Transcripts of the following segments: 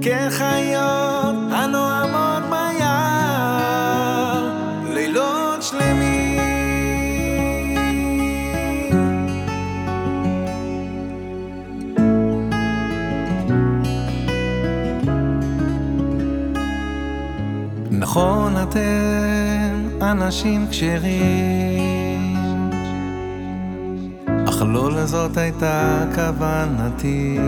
כחיות הנועמות ביער, לילות שלמים. נכון אתם אנשים כשרים, אך לא לזאת הייתה כוונתי.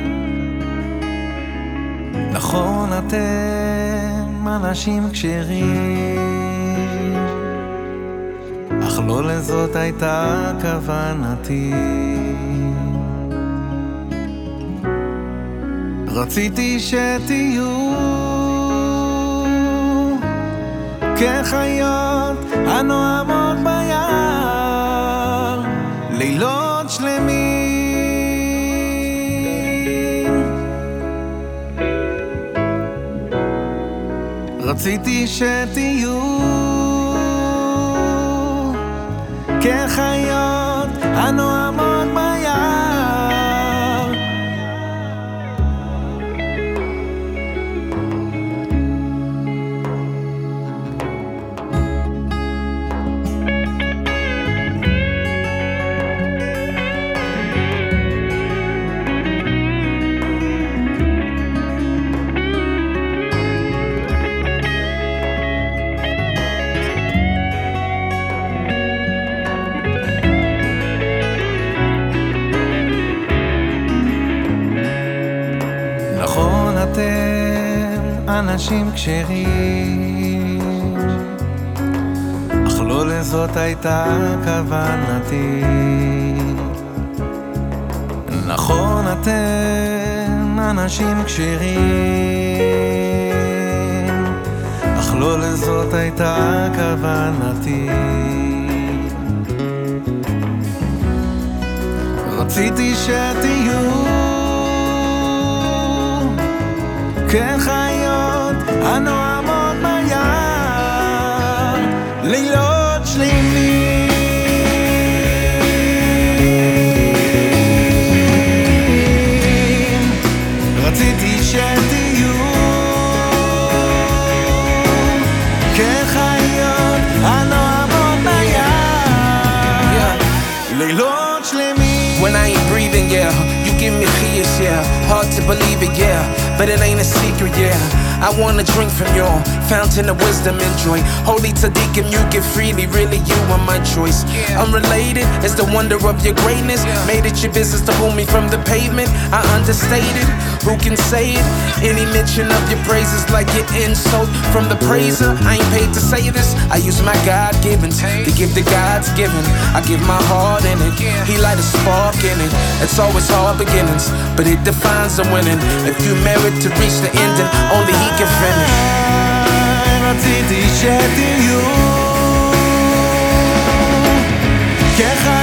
נכון אתם אנשים כשרים, אך לא לזאת הייתה כוונתי. רציתי שתהיו כחיות הנועמות ביער, לילות שלמים. רציתי שתהיו כחיות הנועמות ביער. נכון אתם אנשים כשרים, אך לא לזאת הייתה כוונתי. נכון אתם אנשים כשרים, אך לא לזאת הייתה כוונתי. רציתי שתהיו כחיות הנועמות ביער, לילות שלמים. רציתי שתהיו כחיות הנועמות ביער, לילות שלמים. When I ain't breathing, yeah, you give me cheers, yeah. Hard to believe it, yeah, but it ain't a secret, yeah. I wanna drink from your fountain of wisdom and joy. Holy Tzaddikim, you give freely, really you are my choice. Unrelated is the wonder of your greatness. Made it your business to pull me from the pavement. I understated, who can say it? Any mention of your praises like your insult from the praiser. I ain't paid to say this, I use my God-given to give the God's given. I give my heart in it, He light a spark in it. It's always hard beginnings, but it defines the winning. If you merit to reach the ending, only He can finish. רציתי שתהיו כחיות